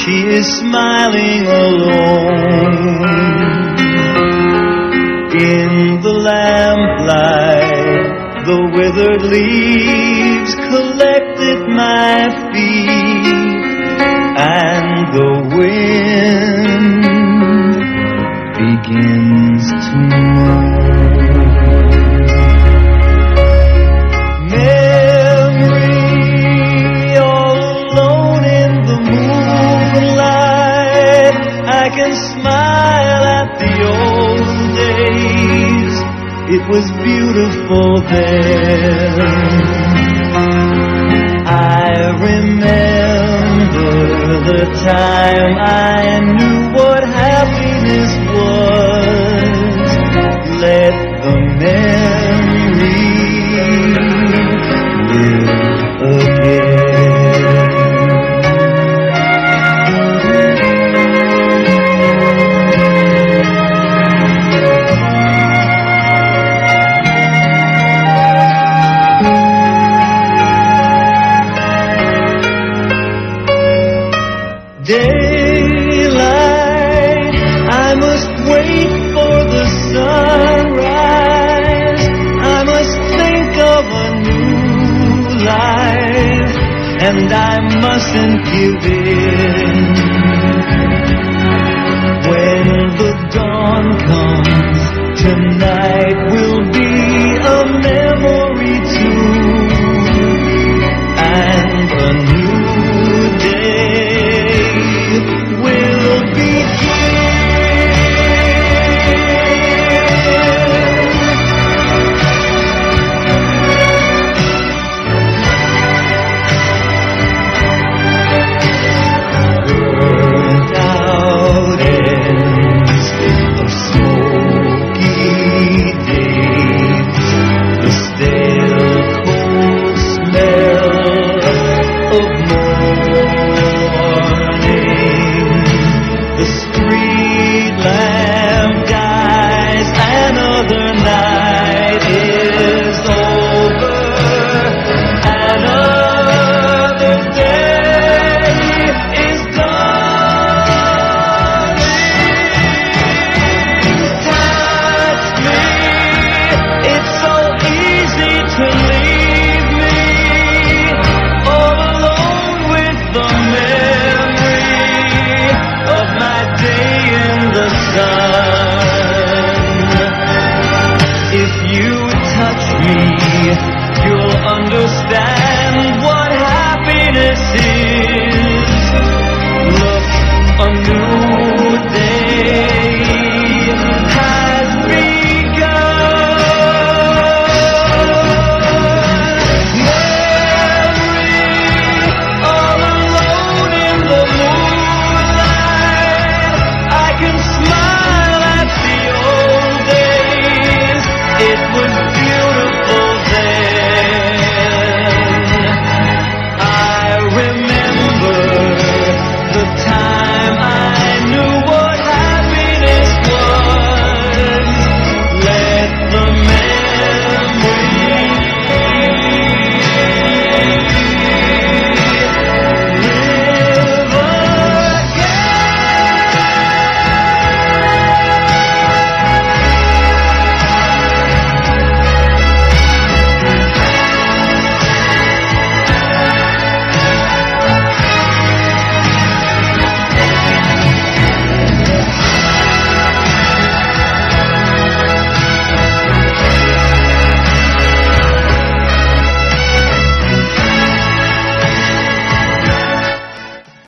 she is smiling alone. In the lamplight, the withered leaves collect at my feet, and the wind begins to moan. I can smile at the old days. It was beautiful then. I remember the time I knew what happiness was. Let the memory live again. Daylight, I must wait for the sunrise. I must think of a new life, and I mustn't give in.